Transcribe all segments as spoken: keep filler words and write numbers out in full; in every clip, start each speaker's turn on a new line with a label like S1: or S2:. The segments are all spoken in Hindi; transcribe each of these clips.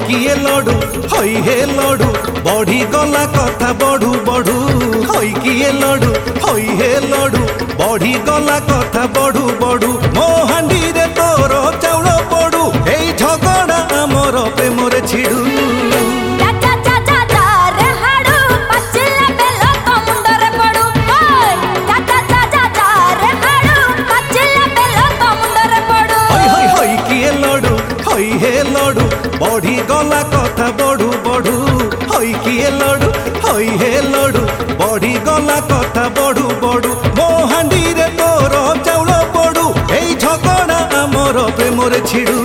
S1: किए लडू हई हे लडू बढ़ी गला कथा बढ़ू बढ़ू हई किए लडू हई हे लडू बढ़ी गला कथा बढ़ू बढ़ू मो हांडी रे तोर चाउल पड़ू एई झगड़ा आमर प्रेमरे छिड़ू बढ़ी गला कथा बढ़ू बढ़ू हई किए लडू हई हे लडू बढ़ी गला कथा बढ़ू बढ़ू मो हांडी रे तोर चाउल पड़ू एई झगड़ा आमर प्रेमरे छिड़ू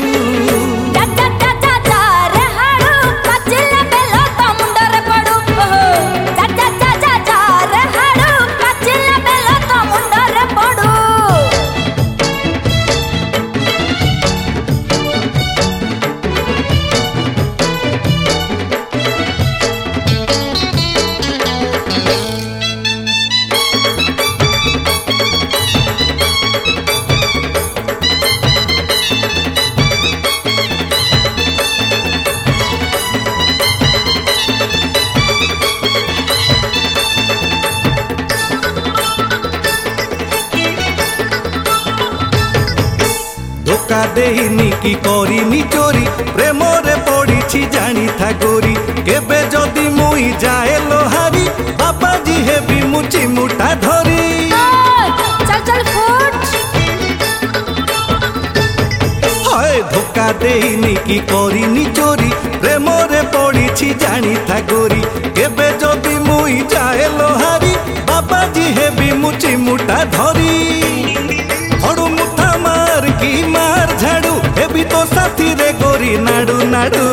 S1: धोखा देनी की करिनी चोरी प्रेम रे पड़ी जानी था गोरी केबे जदि मुई जाए लोहारी बाबा जी हेबी मुची मुटा धरी
S2: चल चल फुट
S1: हाय धोखा देनी की करिनी चोरी प्रेम रे पड़ी जानी था गोरी केबे जदि मुई जाए लोहारी बाबा जी हेबी मुची मुटा धरी हड़ू मुठा मार की मार झाड़ू हेबी तो साथी रे गोरी नाडू नाडू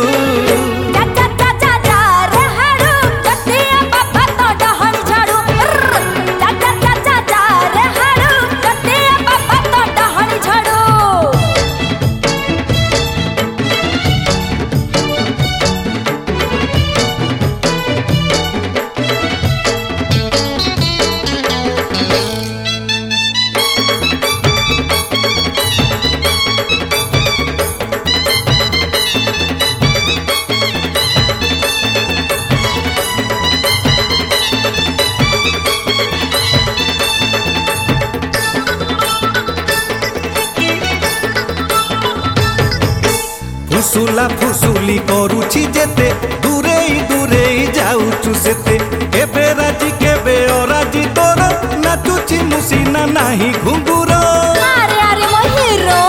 S1: फुसुला फुसुली करुछि जेते दूरे दूरे जाऊछु सेते केबे राजी केबे अराजी तोर नाचुछि मुसीना नाही घुंगुर
S2: अरे अरे मो हीरो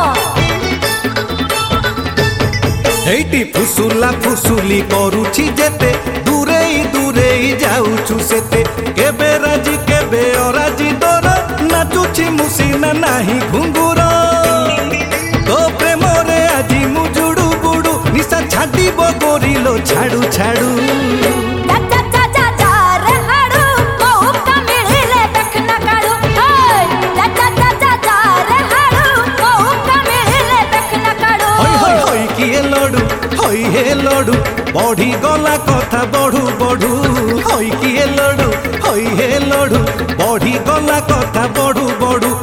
S1: एइटी फुसुला फुसुली करुछि जेते दूरे दूरे जाऊछु सेते केबे राजी केबे अराजी तोर नाचुछि मुसीना नाही घुंगुर तो प्रेम रे आजी मुजुडू बुडू निशा छाडिब गोरिलो छाडू छाडू
S2: चाचा चाचा चार हाडू मौका मिलिले देखना काडू चाचा चाचा चार हाडू मौका मिलिले देखना काडू
S1: हई हई हई किए लडू हई हे लडू बढ़ी गला कथा बढ़ू बढ़ू हई किए लडू हई हे लडू बढ़ी गला कथा बढ़ू बढ़ू